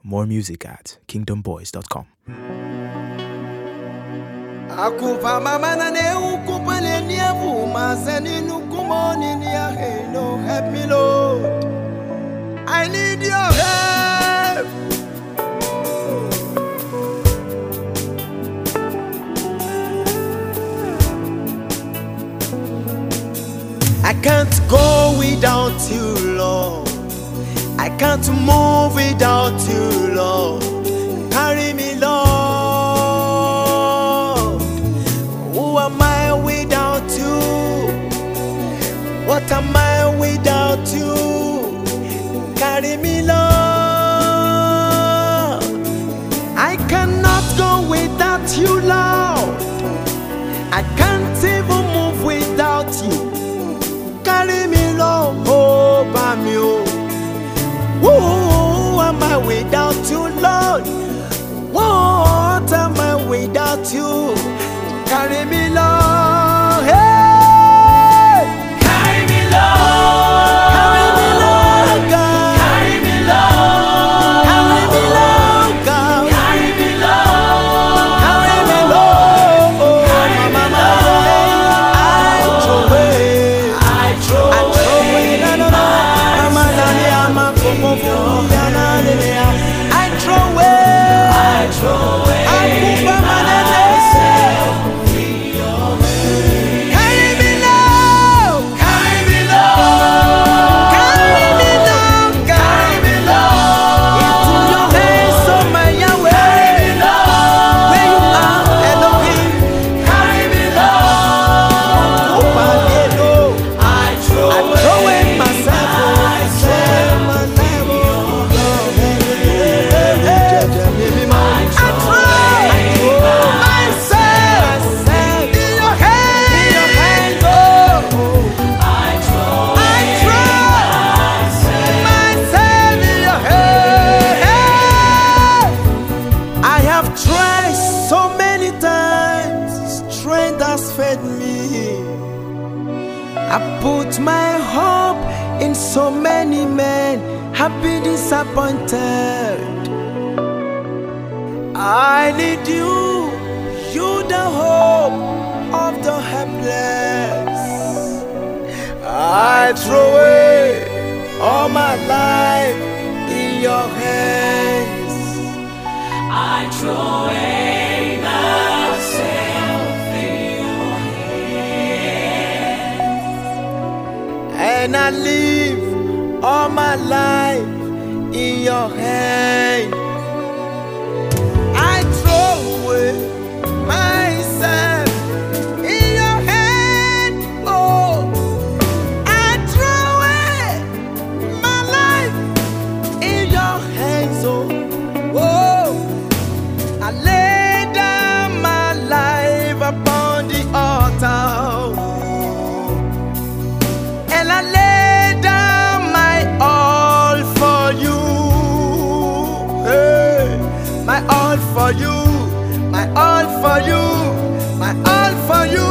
More music at kingdomboys.com. Akupa mama na ne ukupa le nievu maseni nukumoni ni ya hello. Help me Lord, I need your help. I can't go without you, Lord. I can't move without you, Lord. Carry me, Lord. Who am I without you? What am I without you? Carry me, Lord. I cannot go without you, Lord. I can't even move without you. Carry me, Lord. Oh, Bamio. Who am I without you, Lord? What am I without you? Carry me, Lord. Hey! Carry me, Lord. Carry me, Lord, God. Carry me, Lord. Carry me, Lord, God. Carry me, Lord. Carry me, Lord. Carry me, Mama, Lord. I throw away. I throw away No, no, no. Mama, Nani, Ama, Komo, Yana, Nene. I throw away. I throw away Akupa manene. Carry me, Lord. Carry me, Lord. Carry me, Lord, God. Carry me, Lord. Into your hands, oh my Yahweh. Where you are, Elohim. Carry me, Lord. Akupa lelo. I throw I throw away myself, oh, my life, oh, Lord. I throw myself in your hands, oh. I throw I throw myself in your hands. I have tried so many times, strength has fed me. I put my hope in so many men, have been disappointed. I need you, you the hope of the helpless. I throw away all my life in your hands. I throw away myself in your hands. And I leave all my life in your hands. I throw away myself in your hand. Oh, I throw away my life in your hands. Oh, I lay down my life upon the altar, and I lay down my all for you. Hey, my all for you, my all for you, my all for you.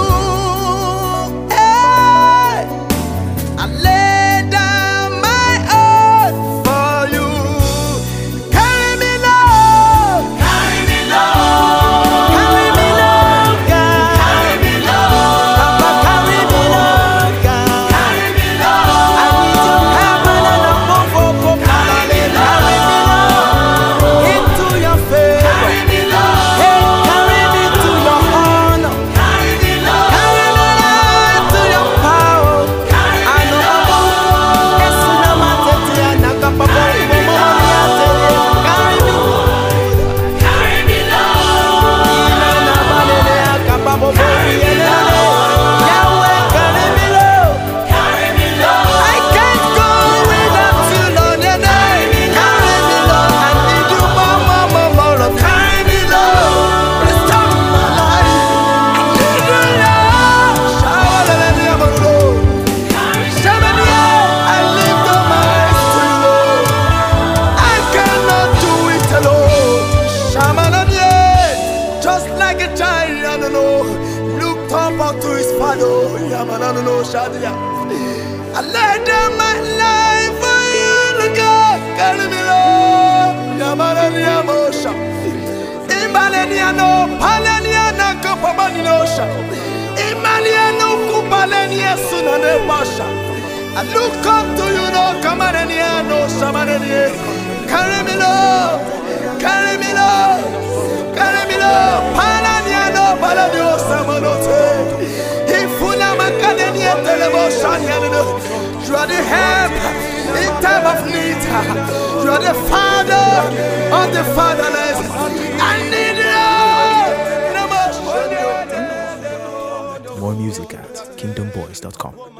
Hey, I lay down my all for you. Carry me, Lord. Carry me, Lord. Carry me, Lord, God. Carry me, Lord. Papa, carry me, Lord, God. Carry me, Lord. I need your help and I'm for carry me, Lord, into your favor. Carry me, Lord. Hey, carry me to your honor. Carry me, Lord. Carry me, Lord, to your power. Carry I me, know Lord. Esuna matete ya nakapa bobo momo ya tele. Carry me, Carry me, Lord. ina na balele ya kapa bobo yele. Yahweh, carry me, Lord. Carry me, Lord. I can't go without you, Lord. Carry me, Lord. I need you more, Lord. Carry me, Lord. Restore my life. I need you, Lord. Shower me, Lord. Shower me, I lift up my eyes to you, Lord. I cannot do it alone. Shamananye, just like a child, looked up unto his father. Yamanano, Shadia. I lay down my life for you, look up, carry me, Lord. I look up to you, no, come on and here, no, shaman and here. Carry me, Lord, carry me, Lord, carry me, Lord. Panania, no, Paladio, Samanote. Ifuna Macadania, Telemotion, you are the help in time of need. You are the father of the fatherless. I need you. More music at kingdomboys.com.